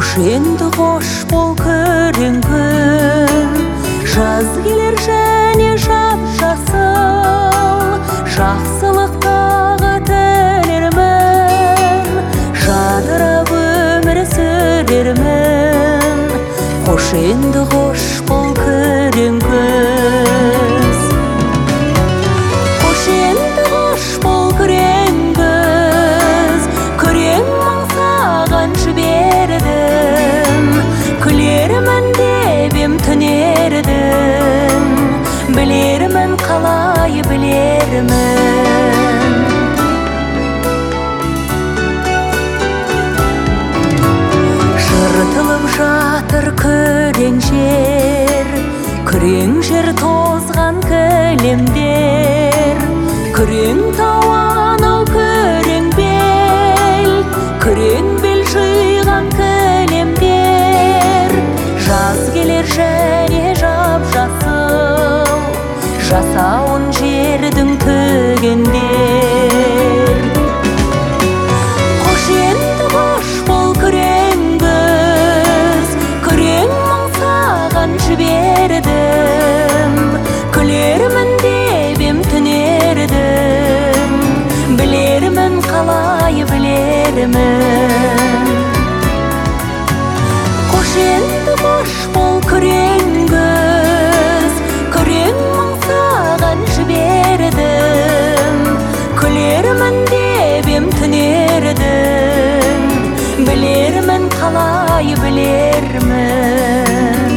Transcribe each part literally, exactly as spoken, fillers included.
Endi hoş bol көрін күн, жаз келер және жап-жасыл, жақсылықтағы тілермін, жадырап өмір сүрермін. Хош енді хош бол көрін күз, хош енді хош бол көрін күз, көрен мың саған жібердім, күлермін деп ем түнердім, білермін қалай білермін. Жыртылып жатыр күрең жер, күрең жер тозған кілемдер, күрең тау анау күрең бел, күрең бел жиған кілемдер. Жаз келер және жап-жасыл, жасауын жердің төгендер. Хош енді хош бол күрең күз, күрең мың саған жібердім, күлермін деп ем түнердім, білермін қалай білермін. Хош енді хош бол күрең күз, күрең мың саған жібердім, күлермін деп ем түнердім, білермін қалай білермін.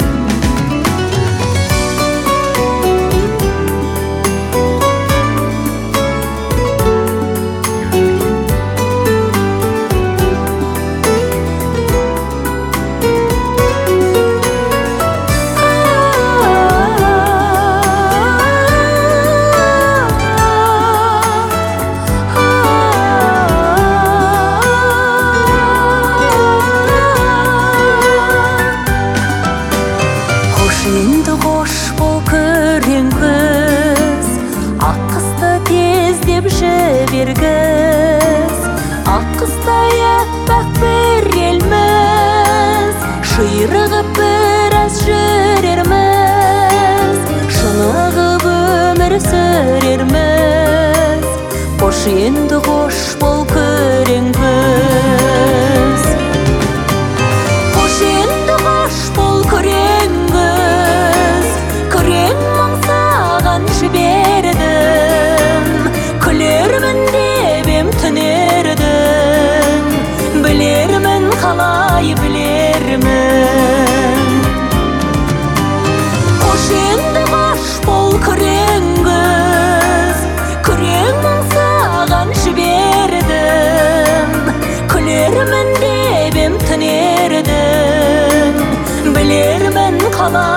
Енді қош бол күрең күз, ақ қысты тездеп жібергіз, ақ қыстай аппақ бір елміз, ширығып біраз жүрерміз, шынығып өмір сүрерміз. Қош енді қош бол күрең күз, қош енді қош бол күрең күз, күрең мың саған жібердім, күлермін деп ем түнердім, білермін қалай білермін. Хош енді хош бол күрең күз, күрең мың саған жібердім, күлермін деп ем түнердім, білермін қалай